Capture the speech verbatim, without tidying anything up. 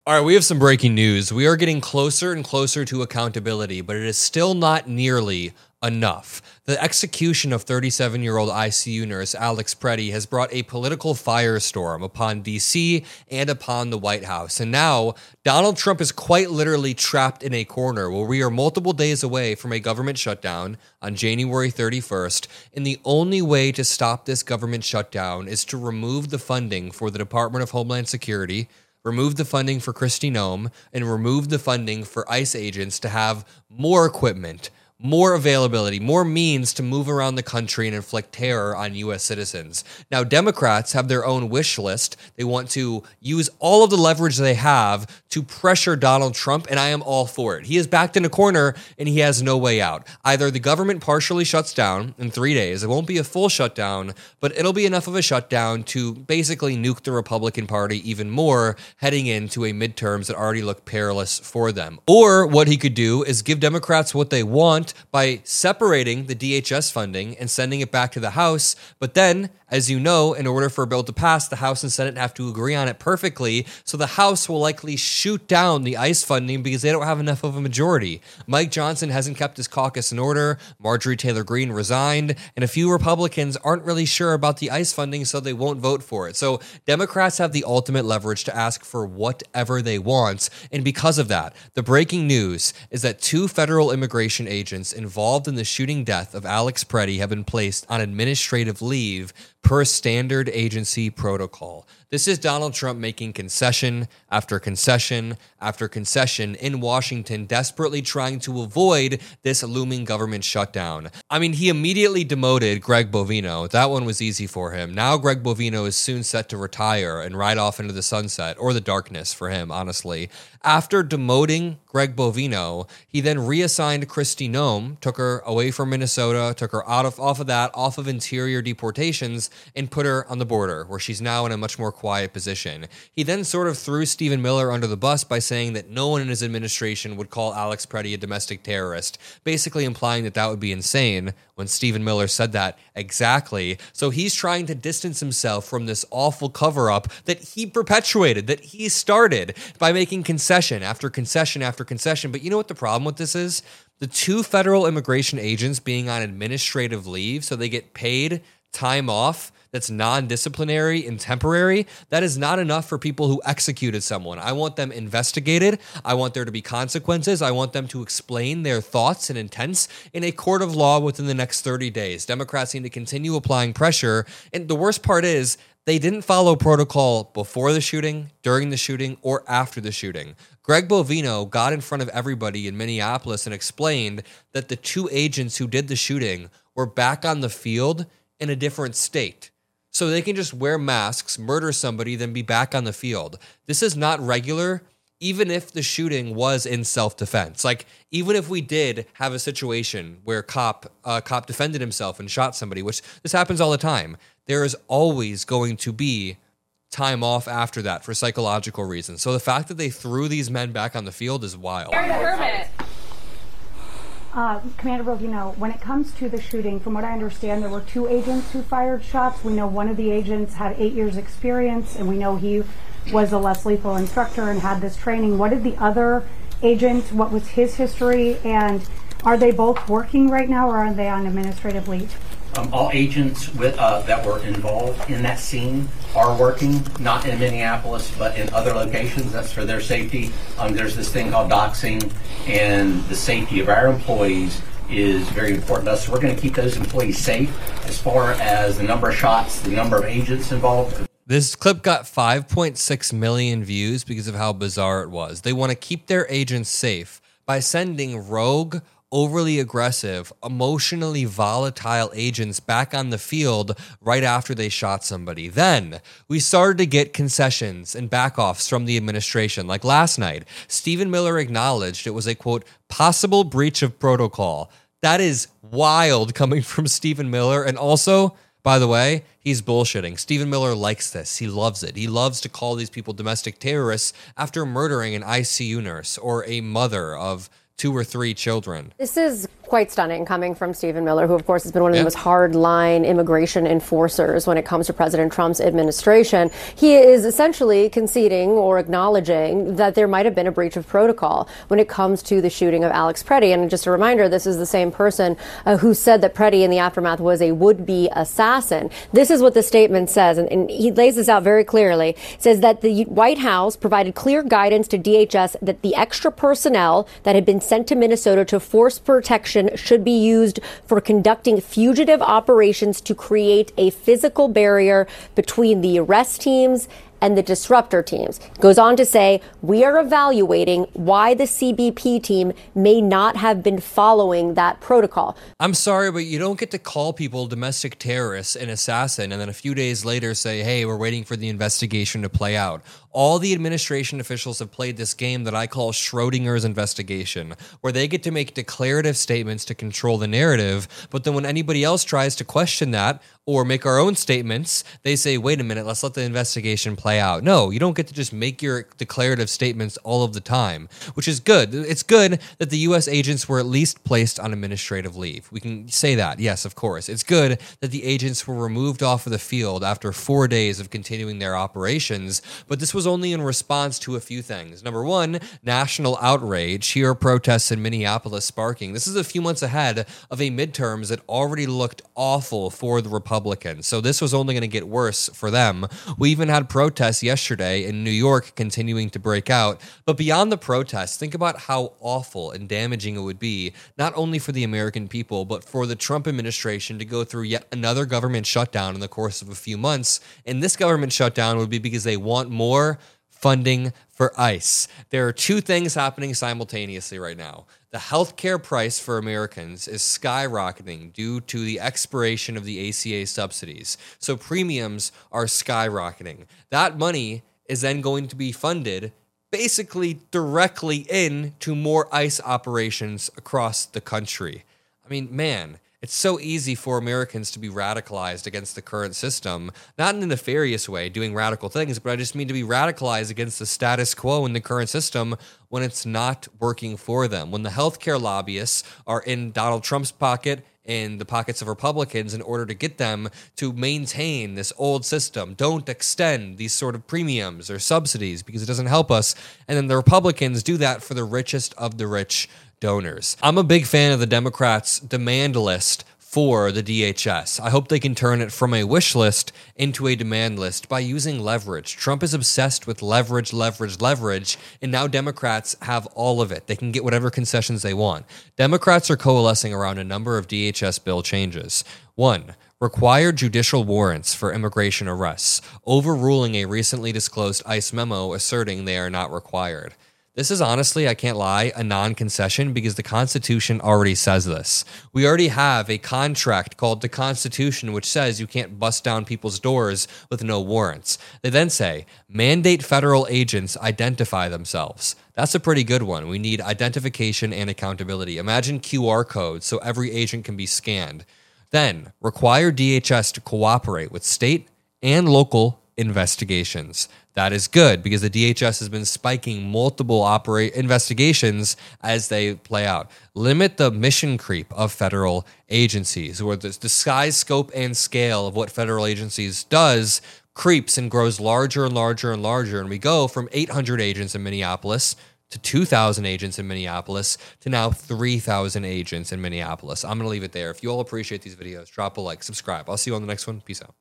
All right, we have some breaking news. We are getting closer and closer to accountability, but it is still not nearly enough. The execution of thirty-seven-year-old I C U nurse Alex Preddy has brought a political firestorm upon D C and upon the White House. And now Donald Trump is quite literally trapped in a corner where we are multiple days away from a government shutdown on January thirty-first. And the only way to stop this government shutdown is to remove the funding for the Department of Homeland Security, remove the funding for Kristi Noem, and remove the funding for ICE agents to have more equipment, more availability, more means to move around the country and inflict terror on U S citizens. Now, Democrats have their own wish list. They want to use all of the leverage they have to pressure Donald Trump, and I am all for it. He is backed in a corner, and he has no way out. Either the government partially shuts down in three days. It won't be a full shutdown, but it'll be enough of a shutdown to basically nuke the Republican Party even more heading into a midterms that already look perilous for them. Or what he could do is give Democrats what they want by separating the D H S funding and sending it back to the House. But then, as you know, in order for a bill to pass, the House and Senate have to agree on it perfectly. So the House will likely shoot down the ICE funding because they don't have enough of a majority. Mike Johnson hasn't kept his caucus in order. Marjorie Taylor Greene resigned. And a few Republicans aren't really sure about the ICE funding, so they won't vote for it. So Democrats have the ultimate leverage to ask for whatever they want. And because of that, the breaking news is that two federal immigration agents involved in the shooting death of Alex Preddy have been placed on administrative leave per standard agency protocol. This is Donald Trump making concession after concession after concession in Washington, desperately trying to avoid this looming government shutdown. I mean, he immediately demoted Greg Bovino. That one was easy for him. Now Greg Bovino is soon set to retire and ride off into the sunset, or the darkness for him, honestly. After demoting Greg Bovino, he then reassigned Kristi Noem, took her away from Minnesota, took her out of off of that, off of interior deportations, and put her on the border, where she's now in a much more quiet position. He then sort of threw Stephen Miller under the bus by saying that no one in his administration would call Alex Preddy a domestic terrorist, basically implying that that would be insane when Stephen Miller said that exactly. So he's trying to distance himself from this awful cover-up that he perpetuated, that he started by making concession after concession after concession. But you know what the problem with this is? The two federal immigration agents being on administrative leave, so they get paid time off that's non-disciplinary and temporary, that is not enough for people who executed someone. I want them investigated. I want there to be consequences. I want them to explain their thoughts and intents in a court of law within the next thirty days. Democrats need to continue applying pressure. And the worst part is they didn't follow protocol before the shooting, during the shooting, or after the shooting. Greg Bovino got in front of everybody in Minneapolis and explained that the two agents who did the shooting were back on the field in a different state. So they can just wear masks, murder somebody, then be back on the field. This is not regular, even if the shooting was in self-defense. Like, even if we did have a situation where cop uh, cop defended himself and shot somebody, which this happens all the time, there is always going to be time off after that for psychological reasons. So the fact that they threw these men back on the field is wild. Uh, Commander Bovino, when it comes to the shooting, from what I understand, there were two agents who fired shots. We know one of the agents had eight years experience, and we know he was a less lethal instructor and had this training. What did the other agent, what was his history, and are they both working right now, or are they on administrative leave? Um, all agents with, uh, that were involved in that scene are working, not in Minneapolis, but in other locations. That's for their safety. Um, there's this thing called doxing, and the safety of our employees is very important to us. So we're going to keep those employees safe. As far as the number of shots, the number of agents involved. This clip got five point six million views because of how bizarre it was. They want to keep their agents safe by sending rogue, overly aggressive, emotionally volatile agents back on the field right after they shot somebody. Then we started to get concessions and backoffs from the administration. Like last night, Stephen Miller acknowledged it was a, quote, possible breach of protocol. That is wild coming from Stephen Miller. And also, by the way, he's bullshitting. Stephen Miller likes this. He loves it. He loves to call these people domestic terrorists after murdering an I C U nurse or a mother of two or three children. This is quite stunning coming from Stephen Miller, who, of course, has been one of yeah. the most hard-line immigration enforcers when it comes to President Trump's administration. He is essentially conceding or acknowledging that there might have been a breach of protocol when it comes to the shooting of Alex Preddy. And just a reminder, this is the same person uh, who said that Preddy in the aftermath was a would-be assassin. This is what the statement says, and, and he lays this out very clearly. It says that the White House provided clear guidance to D H S that the extra personnel that had been sent to Minnesota to force protection should be used for conducting fugitive operations to create a physical barrier between the arrest teams and the disruptor teams. Goes on to say, we are evaluating why the C B P team may not have been following that protocol. I'm sorry, but you don't get to call people domestic terrorists and assassin and then a few days later say, hey, we're waiting for the investigation to play out. All the administration officials have played this game that I call Schrodinger's investigation, where they get to make declarative statements to control the narrative, but then when anybody else tries to question that or make our own statements, they say, wait a minute, let's let the investigation play out. No, you don't get to just make your declarative statements all of the time, which is good. It's good that the U S agents were at least placed on administrative leave. We can say that, yes, of course. It's good that the agents were removed off of the field after four days of continuing their operations, but this was only in response to a few things. Number one, national outrage. Here are protests in Minneapolis sparking. This is a few months ahead of a midterms that already looked awful for the Republicans, so this was only going to get worse for them. We even had protests yesterday in New York continuing to break out, but beyond the protests, think about how awful and damaging it would be, not only for the American people, but for the Trump administration to go through yet another government shutdown in the course of a few months, and this government shutdown would be because they want more funding for ICE. There are two things happening simultaneously right now. The healthcare price for Americans is skyrocketing due to the expiration of the A C A subsidies. So premiums are skyrocketing. That money is then going to be funded basically directly into more ICE operations across the country. I mean, man, it's so easy for Americans to be radicalized against the current system, not in a nefarious way, doing radical things, but I just mean to be radicalized against the status quo in the current system when it's not working for them. When the healthcare lobbyists are in Donald Trump's pocket, in the pockets of Republicans, in order to get them to maintain this old system. Don't extend these sort of premiums or subsidies because it doesn't help us. And then the Republicans do that for the richest of the rich donors. I'm a big fan of the Democrats' demand list for the D H S. I hope they can turn it from a wish list into a demand list by using leverage. Trump is obsessed with leverage, leverage, leverage, and now Democrats have all of it. They can get whatever concessions they want. Democrats are coalescing around a number of D H S bill changes. One, require judicial warrants for immigration arrests, overruling a recently disclosed ICE memo asserting they are not required. This is honestly, I can't lie, a non-concession because the Constitution already says this. We already have a contract called the Constitution which says you can't bust down people's doors with no warrants. They then say, mandate federal agents identify themselves. That's a pretty good one. We need identification and accountability. Imagine Q R codes so every agent can be scanned. Then, require D H S to cooperate with state and local investigations. That is good because the D H S has been spiking multiple operate investigations as they play out. Limit the mission creep of federal agencies, where the, the size, scope, and scale of what federal agencies does creeps and grows larger and larger and larger. And we go from eight hundred agents in Minneapolis to two thousand agents in Minneapolis to now three thousand agents in Minneapolis. I'm going to leave it there. If you all appreciate these videos, drop a like, subscribe. I'll see you on the next one. Peace out.